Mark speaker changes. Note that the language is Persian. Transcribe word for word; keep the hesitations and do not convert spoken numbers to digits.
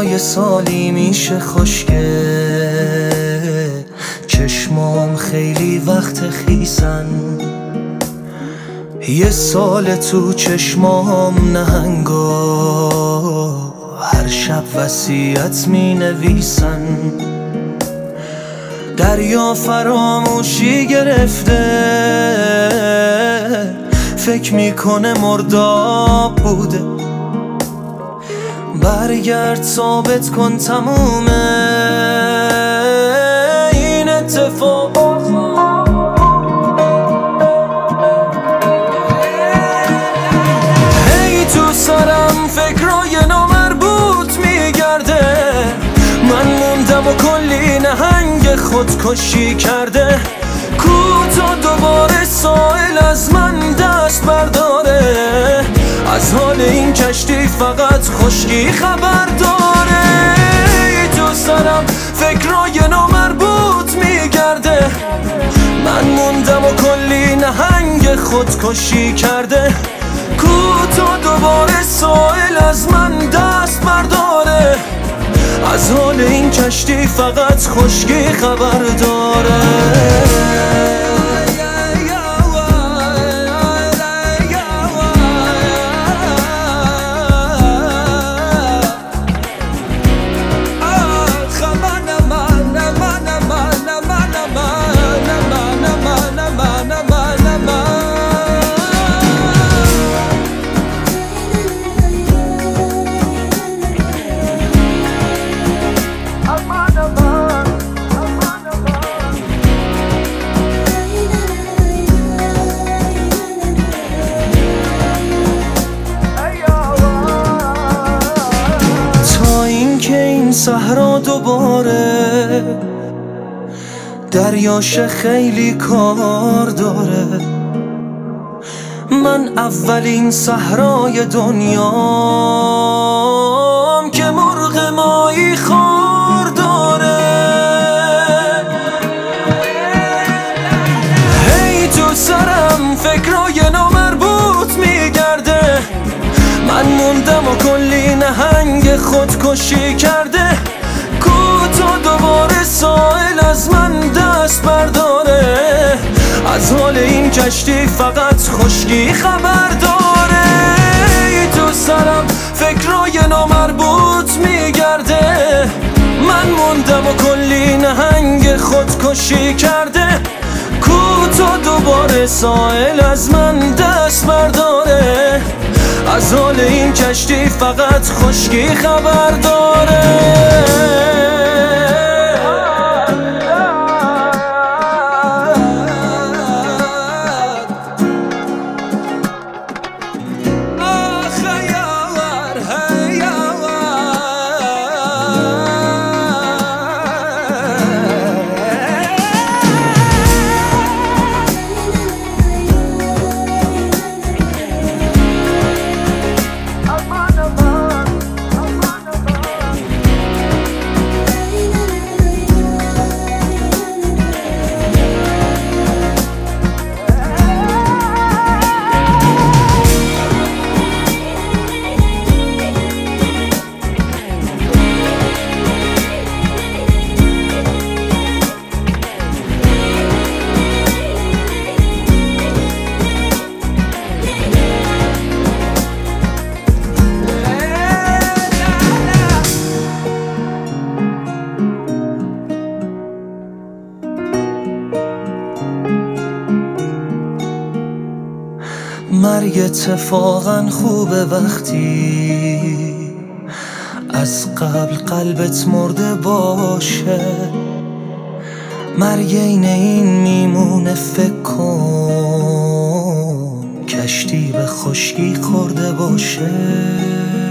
Speaker 1: یه سالی میشه خشکه، چشمام خیلی وقت خیسن. یه سال تو چشمام نهنگا هر شب وصیت می نویسن. دریا فراموشی گرفته، فکر میکنه مرداب بوده. برگرد ثابت کن تمومه این اتفاقات. هی تو سرم فکرای نامربوط میگرده، من موندم و کلی نهنگ خودکشی کرده. کوتا دوباره سائل از من دست برداره، از حال این کشتی فقط خشکی خبر داره. تو سرم فکرای نامربوط میگرده، من موندم و کلی نهنگ خودکشی کرده. کوتا دوباره سائل از من دست برداره، از حال این کشتی فقط خشکی خبر داره. صحرا دوباره دریاش خیلی کار داره. من اولین صحرای دنیام که مرغ ماهی خوار داره. هی تو سرم فکرای نامربوط میگرده، من موندم و کلی نهنگ خودکشی کرده. کوتا دوباره سائل از من دست برداره، از حال این کشتی فقط خشکی خبر داره. تو سرم فکرای نامربوط میگرده، من موندم و کلی نهنگ خودکشی کرده. کوتا دوباره سائل از من دست برداره، از حال این کشتی فقط خشکی خبر داره. مرگ اتفاقا خوبه وقتی از قبل قلبت مرده باشه. مرگ این این میمونه، فکر کن کشتی به خشکی خورده باشه.